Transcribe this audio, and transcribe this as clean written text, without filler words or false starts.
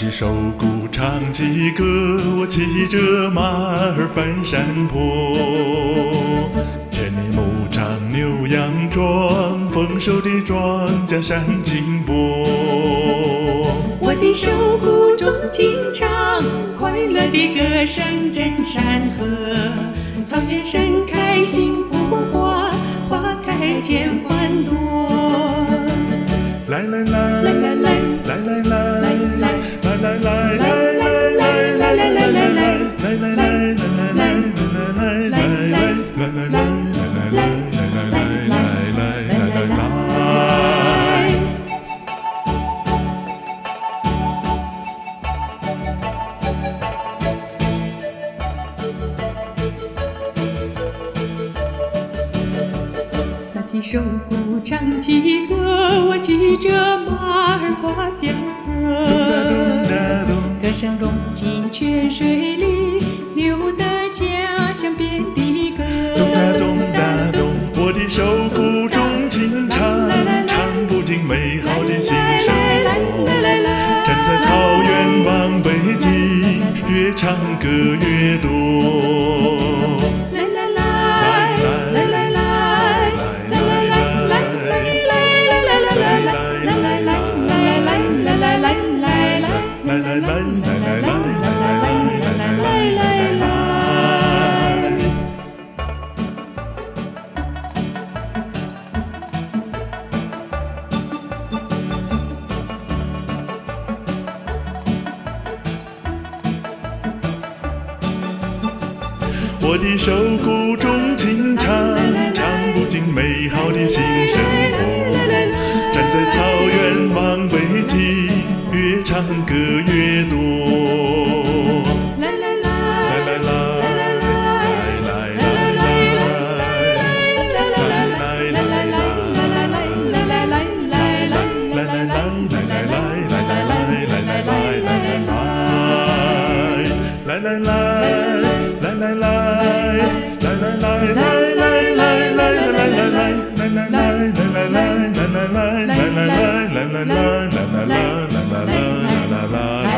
起手鼓唱起歌，我骑着马儿翻山坡。千里牧场牛羊壮，丰收的庄稼闪金波。 我的手鼓中轻唱，快乐的歌声震山河。草原盛开幸福花，花开千万朵。 来来来来来来来来来来来来拿起手鼓唱起歌，我骑着马儿过江河。歌声融进泉水里，流得家乡遍地歌。 我的手鼓中轻唱，唱不尽美好的新生活。站在草原望北极，越唱歌越多。我的手鼓中轻唱，唱不尽美好的新生活。站在草原望北极，越唱歌越多。来